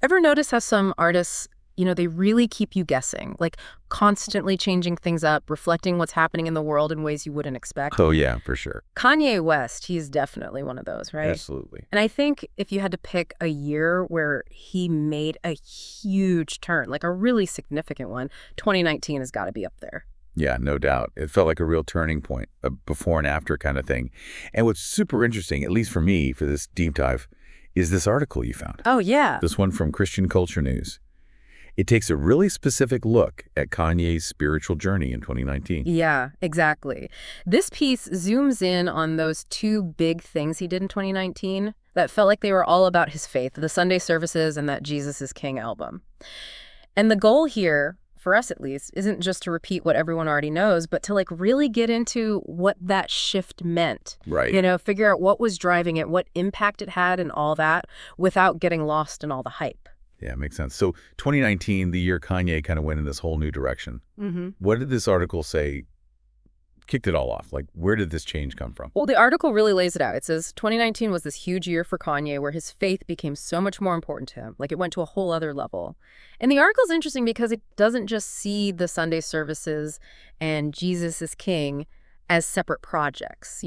Ever notice how some artists, they really keep you guessing, like constantly changing things up, reflecting what's happening in the world in ways you wouldn't expect? Oh, yeah, for sure. Kanye West, he's definitely one of those, right? Absolutely. And I think if you had to pick a year where he made a huge turn, like a really significant one, 2019 has got to be up there. Yeah, no doubt. It felt like a real turning point, a before and after kind of thing. And what's super interesting, at least for me, for this deep dive, is this article you found. Oh, yeah. This one from Christian Culture News. It takes a really specific look at Kanye's spiritual journey in 2019. Yeah, exactly. This piece zooms in on those two big things he did in 2019 that felt like they were all about his faith, the Sunday services and that Jesus is King album. And the goal here, for us at least, isn't just to repeat what everyone already knows, but to really get into what that shift meant. Right. Figure out what was driving it, what impact it had and all that without getting lost in all the hype. Yeah, makes sense. So 2019, the year Kanye kind of went in this whole new direction. What did this article say kicked it all off? Like, where did this change come from? Well, the article really lays it out. It says 2019 was this huge year for Kanye where his faith became so much more important to him. Like, it went to a whole other level. And the article's interesting because it doesn't just see the Sunday services and Jesus is King as separate projects,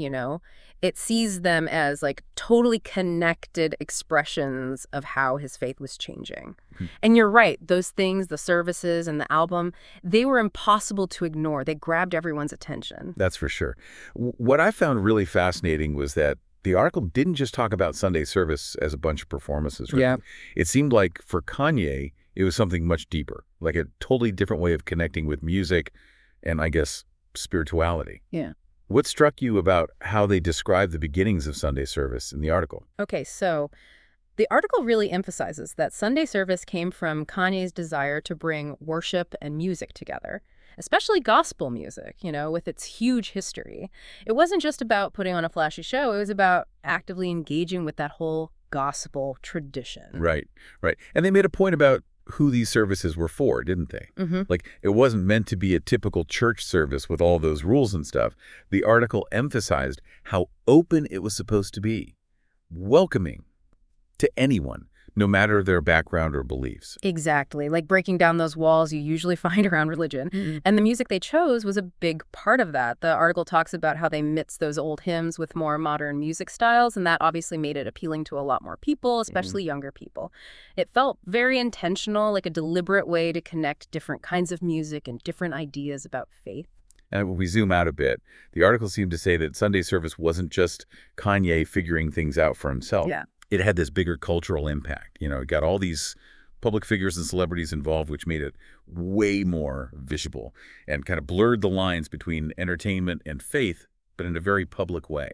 It sees them as totally connected expressions of how his faith was changing. And you're right, those things, the services and the album, they were impossible to ignore. They grabbed everyone's attention. That's for sure. What I found really fascinating was that the article didn't just talk about Sunday service as a bunch of performances. Right? Yeah. It seemed like for Kanye, it was something much deeper, like a totally different way of connecting with music and, I guess, spirituality. Yeah. What struck you about how they described the beginnings of Sunday service in the article? Okay, so the article really emphasizes that Sunday service came from Kanye's desire to bring worship and music together, especially gospel music, with its huge history. It wasn't just about putting on a flashy show. It was about actively engaging with that whole gospel tradition. Right, right. And they made a point about who these services were for, didn't they? Like, it wasn't meant to be a typical church service with all those rules and stuff. The article emphasized how open it was supposed to be, welcoming to anyone, no matter their background or beliefs. Exactly, like breaking down those walls you usually find around religion. And the music they chose was a big part of that. The article talks about how they mixed those old hymns with more modern music styles, and that obviously made it appealing to a lot more people, especially younger people. It felt very intentional, like a deliberate way to connect different kinds of music and different ideas about faith. And when we zoom out a bit, the article seemed to say that Sunday service wasn't just Kanye figuring things out for himself. Yeah. It had this bigger cultural impact. It got all these public figures and celebrities involved, which made it way more visible and kind of blurred the lines between entertainment and faith, but in a very public way.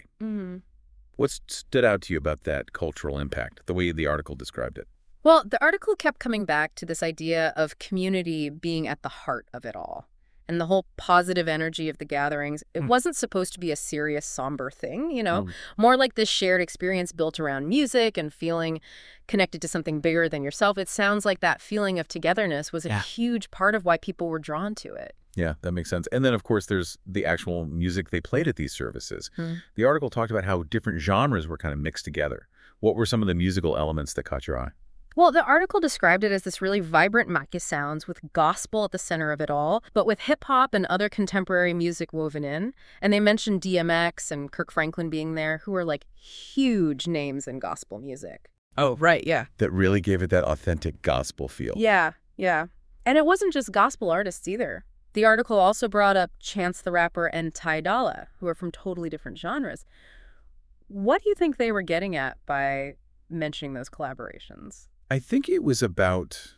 What stood out to you about that cultural impact, the way the article described it? Well, the article kept coming back to this idea of community being at the heart of it all. And the whole positive energy of the gatherings, it wasn't supposed to be a serious, somber thing, more like this shared experience built around music and feeling connected to something bigger than yourself. It sounds like that feeling of togetherness was a huge part of why people were drawn to it. Yeah, that makes sense. And then, of course, there's the actual music they played at these services. The article talked about how different genres were kind of mixed together. What were some of the musical elements that caught your eye? Well, the article described it as this really vibrant maquis sounds with gospel at the center of it all, but with hip-hop and other contemporary music woven in. And they mentioned DMX and Kirk Franklin being there, who are huge names in gospel music. Oh, right, yeah. That really gave it that authentic gospel feel. Yeah. And it wasn't just gospel artists either. The article also brought up Chance the Rapper and Ty Dolla, who are from totally different genres. What do you think they were getting at by mentioning those collaborations? I think it was about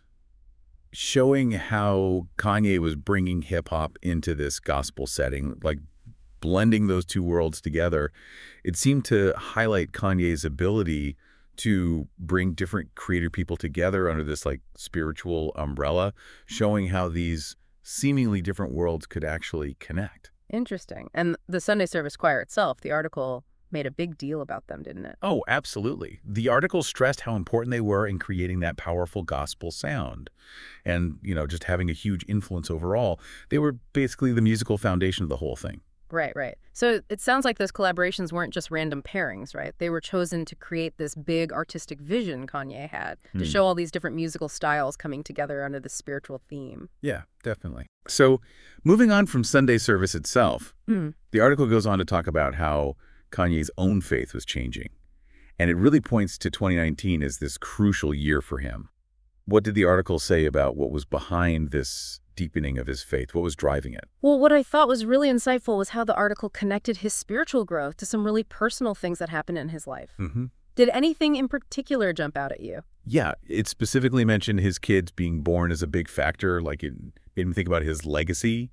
showing how Kanye was bringing hip-hop into this gospel setting, like blending those two worlds together. It seemed to highlight Kanye's ability to bring different creative people together under this spiritual umbrella, showing how these seemingly different worlds could actually connect. Interesting. And the Sunday Service Choir itself, the article made a big deal about them, didn't it? Oh, absolutely. The article stressed how important they were in creating that powerful gospel sound and, just having a huge influence overall. They were basically the musical foundation of the whole thing. Right, right. So it sounds like those collaborations weren't just random pairings, right? They were chosen to create this big artistic vision Kanye had, to Hmm. show all these different musical styles coming together under this spiritual theme. Yeah, definitely. So moving on from Sunday service itself, Mm. the article goes on to talk about how Kanye's own faith was changing. And it really points to 2019 as this crucial year for him. What did the article say about what was behind this deepening of his faith? What was driving it? Well, what I thought was really insightful was how the article connected his spiritual growth to some really personal things that happened in his life. Mm-hmm. Did anything in particular jump out at you? Yeah, it specifically mentioned his kids being born as a big factor. Like it made me think about his legacy,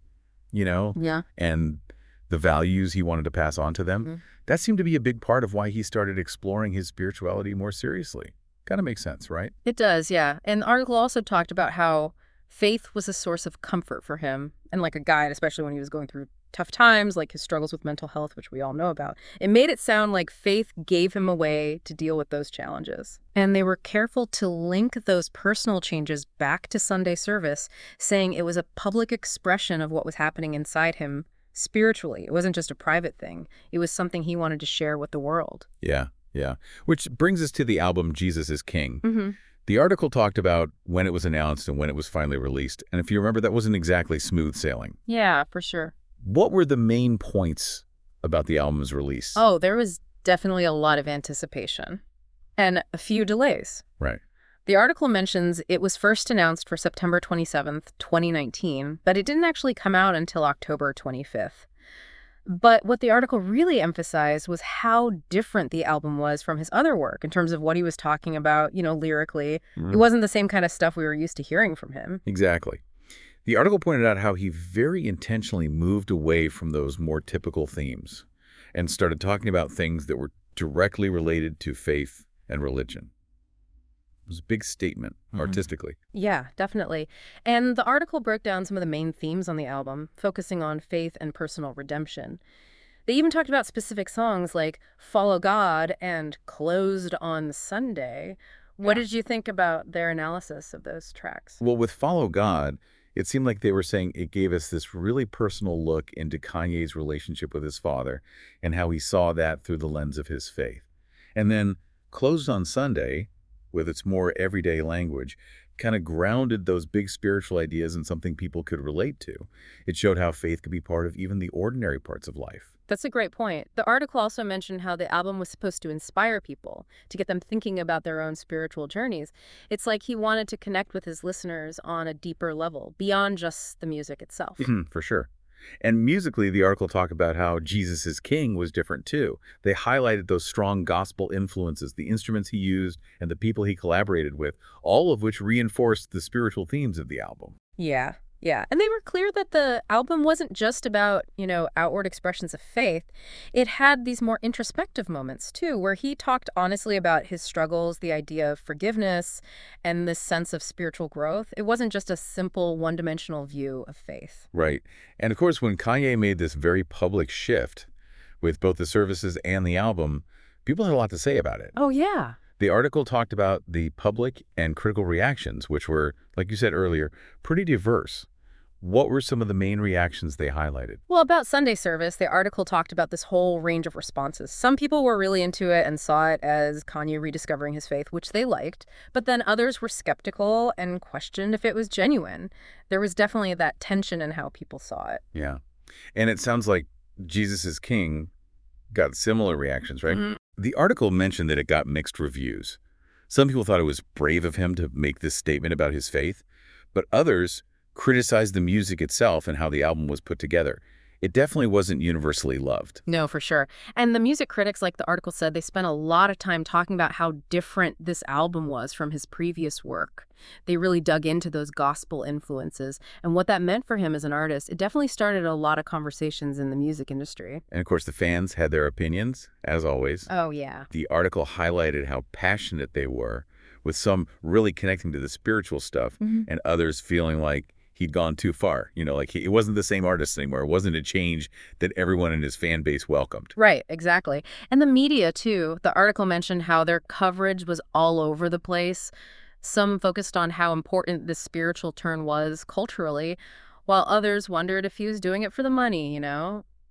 Yeah. and the values he wanted to pass on to them. Mhm. That seemed to be a big part of why he started exploring his spirituality more seriously. Kind of makes sense, right? It does, yeah. And the article also talked about how faith was a source of comfort for him and like a guide, especially when he was going through tough times, like his struggles with mental health, which we all know about. It made it sound like faith gave him a way to deal with those challenges. And they were careful to link those personal changes back to Sunday service, saying it was a public expression of what was happening inside him spiritually. It wasn't just a private thing. It was something he wanted to share with the world. Yeah, yeah. Which brings us to the album Jesus is King. Mm-hmm. The article talked about when it was announced and when it was finally released. And if you remember, that wasn't exactly smooth sailing. Yeah, for sure. What were the main points about the album's release? Oh, there was definitely a lot of anticipation and a few delays. Right. The article mentions it was first announced for September 27th, 2019, but it didn't actually come out until October 25th. But what the article really emphasized was how different the album was from his other work in terms of what he was talking about, lyrically. It wasn't the same kind of stuff we were used to hearing from him. Exactly. The article pointed out how he very intentionally moved away from those more typical themes and started talking about things that were directly related to faith and religion. It was a big statement, artistically. Yeah, definitely. And the article broke down some of the main themes on the album, focusing on faith and personal redemption. They even talked about specific songs like Follow God and Closed on Sunday. What did you think about their analysis of those tracks? Well, with Follow God, it seemed like they were saying it gave us this really personal look into Kanye's relationship with his father and how he saw that through the lens of his faith. And then Closed on Sunday, with its more everyday language, kind of grounded those big spiritual ideas in something people could relate to. It showed how faith could be part of even the ordinary parts of life. That's a great point. The article also mentioned how the album was supposed to inspire people, to get them thinking about their own spiritual journeys. It's like he wanted to connect with his listeners on a deeper level, beyond just the music itself. For sure. And musically, the article talked about how Jesus is King was different too. They highlighted those strong gospel influences, the instruments he used, and the people he collaborated with, all of which reinforced the spiritual themes of the album. Yeah. And they were clear that the album wasn't just about, outward expressions of faith. It had these more introspective moments, too, where he talked honestly about his struggles, the idea of forgiveness, and this sense of spiritual growth. It wasn't just a simple one-dimensional view of faith. Right. And of course, when Kanye made this very public shift with both the services and the album, people had a lot to say about it. Oh, yeah. The article talked about the public and critical reactions, which were, like you said earlier, pretty diverse. What were some of the main reactions they highlighted? Well, about Sunday service, the article talked about this whole range of responses. Some people were really into it and saw it as Kanye rediscovering his faith, which they liked. But then others were skeptical and questioned if it was genuine. There was definitely that tension in how people saw it. Yeah. And it sounds like Jesus is King got similar reactions, right? Mhm. The article mentioned that it got mixed reviews. Some people thought it was brave of him to make this statement about his faith, but others criticized the music itself and how the album was put together. It definitely wasn't universally loved. No, for sure. And the music critics, like the article said, they spent a lot of time talking about how different this album was from his previous work. They really dug into those gospel influences and what that meant for him as an artist. It definitely started a lot of conversations in the music industry. And of course, the fans had their opinions, as always. Oh, yeah. The article highlighted how passionate they were, with some really connecting to the spiritual stuff and others feeling like he'd gone too far. Like it wasn't the same artist anymore. It wasn't a change that everyone in his fan base welcomed. Right, exactly. And the media, too. The article mentioned how their coverage was all over the place. Some focused on how important this spiritual turn was culturally, while others wondered if he was doing it for the money.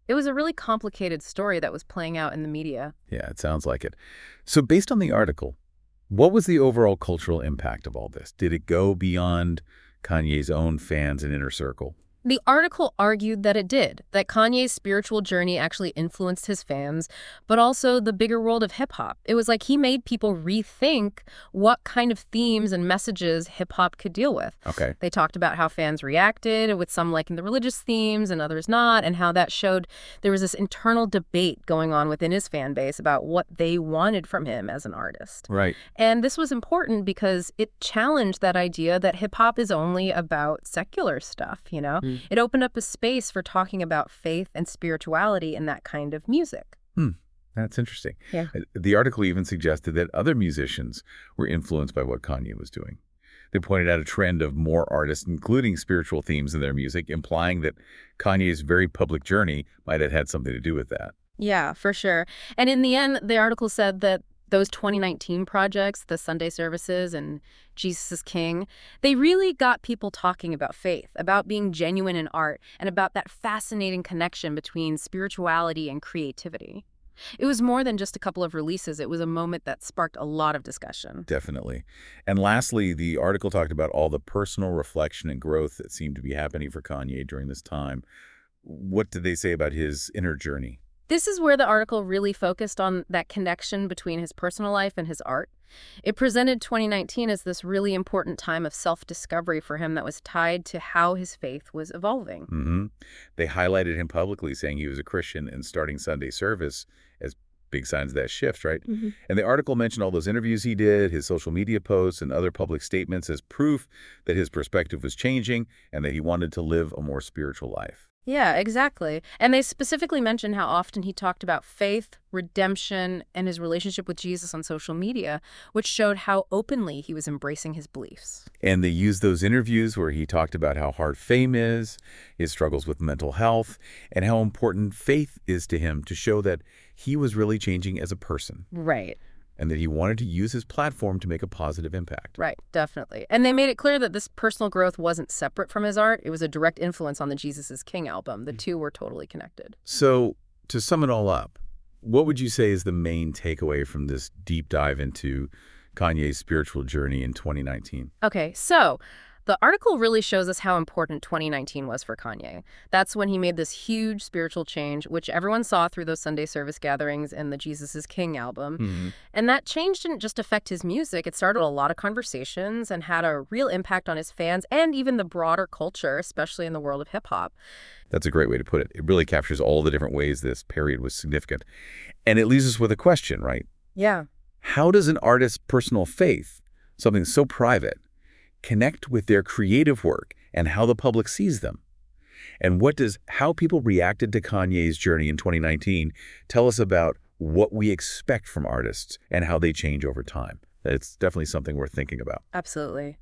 It was a really complicated story that was playing out in the media. Yeah, it sounds like it. So based on the article, what was the overall cultural impact of all this? Did it go beyond Kanye's own fans and inner circle? The article argued that it did, that Kanye's spiritual journey actually influenced his fans, but also the bigger world of hip-hop. It was like he made people rethink what kind of themes and messages hip-hop could deal with. Okay. They talked about how fans reacted, with some liking the religious themes and others not, and how that showed there was this internal debate going on within his fan base about what they wanted from him as an artist. Right. And this was important because it challenged that idea that hip-hop is only about secular stuff, you know? It opened up a space for talking about faith and spirituality in that kind of music. That's interesting. Yeah. The article even suggested that other musicians were influenced by what Kanye was doing. They pointed out a trend of more artists including spiritual themes in their music, implying that Kanye's very public journey might have had something to do with that. Yeah, for sure. And in the end, the article said that those 2019 projects, the Sunday services and Jesus is King, they really got people talking about faith, about being genuine in art, and about that fascinating connection between spirituality and creativity. It was more than just a couple of releases. It was a moment that sparked a lot of discussion. Definitely. And lastly, the article talked about all the personal reflection and growth that seemed to be happening for Kanye during this time. What did they say about his inner journey? This is where the article really focused on that connection between his personal life and his art. It presented 2019 as this really important time of self-discovery for him that was tied to how his faith was evolving. They highlighted him publicly, saying he was a Christian and starting Sunday service as big signs of that shift, right? And the article mentioned all those interviews he did, his social media posts, and other public statements as proof that his perspective was changing and that he wanted to live a more spiritual life. Yeah, exactly. And they specifically mentioned how often he talked about faith, redemption, and his relationship with Jesus on social media, which showed how openly he was embracing his beliefs. And they used those interviews where he talked about how hard fame is, his struggles with mental health, and how important faith is to him to show that he was really changing as a person. Right. And that he wanted to use his platform to make a positive impact. Right, definitely. And they made it clear that this personal growth wasn't separate from his art. It was a direct influence on the Jesus is King album. The two were totally connected. So, to sum it all up, what would you say is the main takeaway from this deep dive into Kanye's spiritual journey in 2019? Okay, so the article really shows us how important 2019 was for Kanye. That's when he made this huge spiritual change, which everyone saw through those Sunday service gatherings and the Jesus is King album. And that change didn't just affect his music. It started a lot of conversations and had a real impact on his fans and even the broader culture, especially in the world of hip-hop. That's a great way to put it. It really captures all the different ways this period was significant. And it leaves us with a question, right? Yeah. How does an artist's personal faith, something so private, connect with their creative work and how the public sees them? And what does how people reacted to Kanye's journey in 2019 tell us about what we expect from artists and how they change over time? It's definitely something worth thinking about. Absolutely.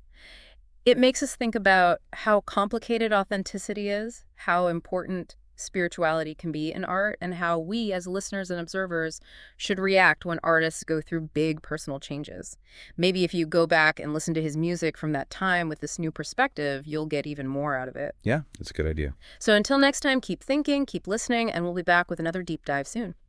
It makes us think about how complicated authenticity is, how important spirituality can be in art, and how we as listeners and observers should react when artists go through big personal changes. Maybe if you go back and listen to his music from that time with this new perspective, you'll get even more out of it. Yeah, that's a good idea. So until next time, keep thinking, keep listening, and we'll be back with another deep dive soon.